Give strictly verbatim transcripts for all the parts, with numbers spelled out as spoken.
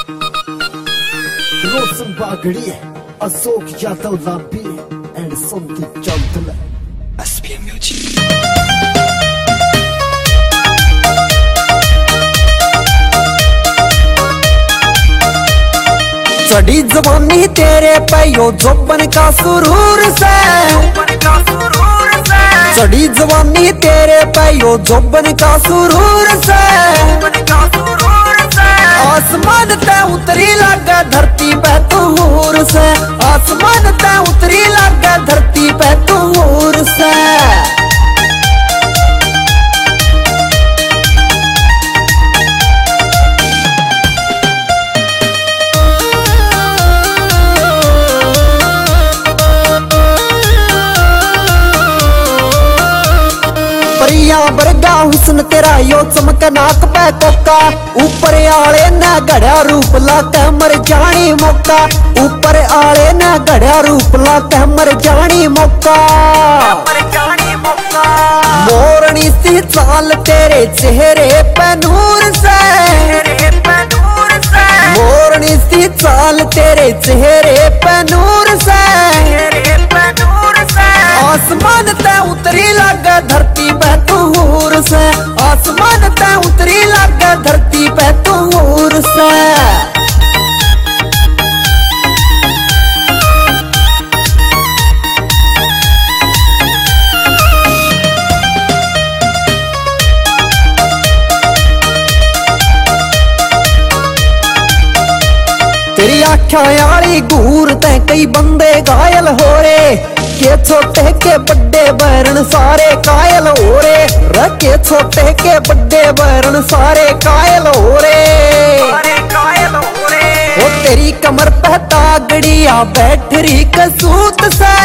Roshan Bagri Ashok Yadav Lambi and Sandeep Chaudhary SPM music. चढ़ी जवानी तेरे पैयो जोबन का सुरूर से, चढ़ी जवानी तेरे पैयो जोबन का सुरूर से, आसमान ते उतरी लागे धरती पे तू हूर से, आसमान ते उतरी लागे धरती पे तू हूर से। बरगा हुस्न तेरा यो चमक नाक पे कोका, ऊपर आले न गढ़ा रूप ला के मर जानी मौका, ऊपर आले न गढ़ा रूप ला के मर जानी मौका। मोरनी सी चाल तेरे चेहरे पे नूर से, मोरनी सी चाल तेरे चेहरे पे नूर से, आसमान ते उतरी लागे धरती पे तू हूर से, आसमान ते उतरी लागे धरती पे तू हूर से। तेरी आख्या याली घूर ते कई बंदे घायल हो रे, के छोटे के बड़े बैरन सारे कायल हो रे, रखे छोटे के बड़े बैरन सारे कायल हो रे। ओ तेरी कमर पे तागड़िया बैठरी कसूत से,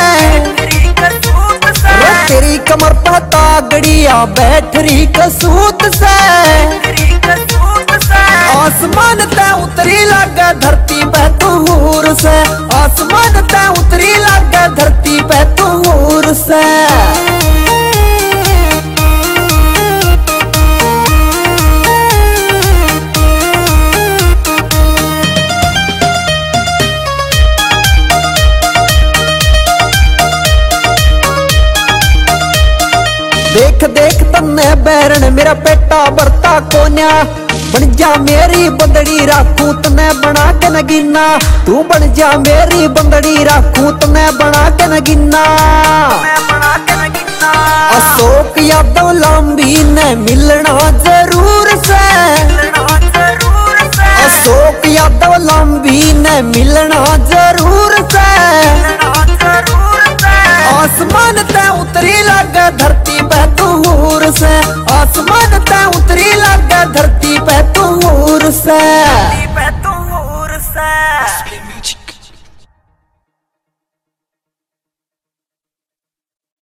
ओ तेरी कमर पे तागड़िया बैठरी कसूत से, आसमान ते उतरी लागे धरती पे तू हूर से, आसमान ते उतरी लागे धरती पे तू हूर से। देख देख तन्ने बैरन मेरा पेटा बरता कोन्या, बन जा मेरी बंदड़ी राखू तने बना के नगीना, तू बन जा मेरी बंदड़ी राखू तने बना के नगीना। अशोक यादव लांबी ने मिलना जरूर से, अशोक यादव लांबी ने मिलना जरूर से, आसमान ते उतरी लागे धरती पे तू हूर से, आसमान ते उतरी लागे धरती पे तू हूर से।